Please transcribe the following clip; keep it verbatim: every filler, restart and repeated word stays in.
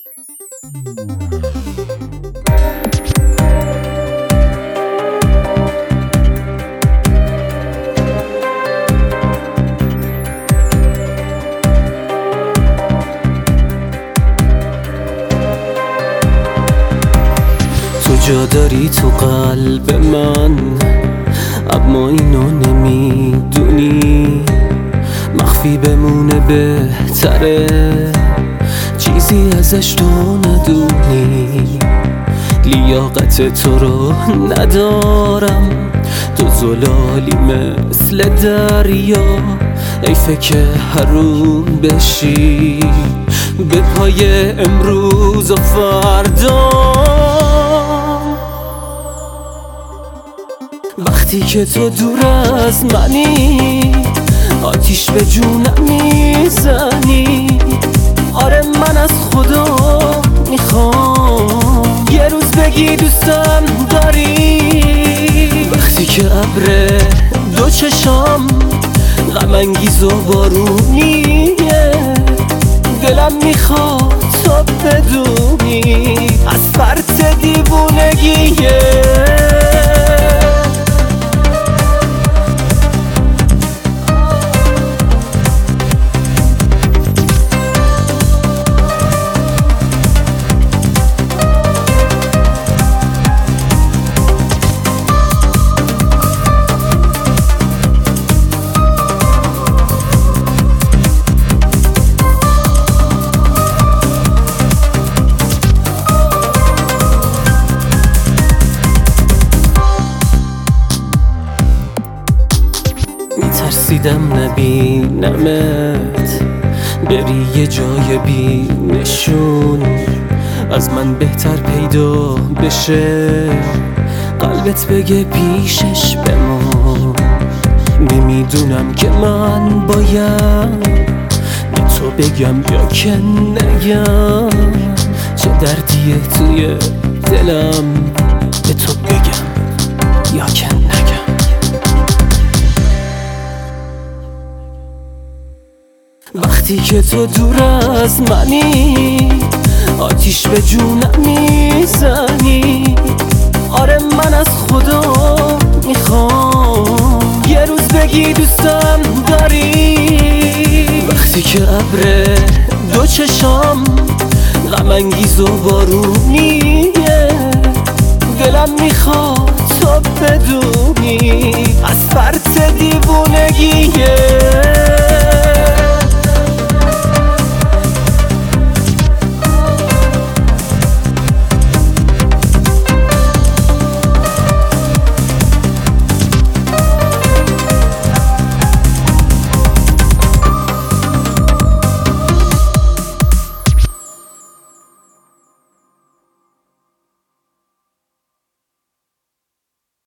جا داری تو قلب من، اما اینو نمیدونی. مخفی بمونه بهتره، چیزی ازش تو ندونی. لیاقت تو رو ندارم، تو زلالی مثل دریا. حیفه که حروم بشی به پای امروز و فردا. وقتی که تو دور از منی، آتیش به جونم میزنی. آره من از خدا میخوام یه روز بگی دوستم داری. وقتی که ابر دو چشام غم انگیز و بارونیه، دلم میخواد تو بدونی از فرط دیوونگیه. ترسیدم نبینمت بری یه جای بی نشون، از من بهتر پیدا بشه قلبت بگه پیشش بمون. نمیدونم که من باید به تو بگم یا که نگم، چه دردیه توی دلم به تو بگم یا که نگم. وقتی که تو دور از منی، آتیش به جونم میزنی. آره من از خدا میخوام یه روز بگی دوستم داری. وقتی که ابر دو چشام غم انگیز و بارونیه، دلم میخواد تو بدونی از فرط دیوونگیه.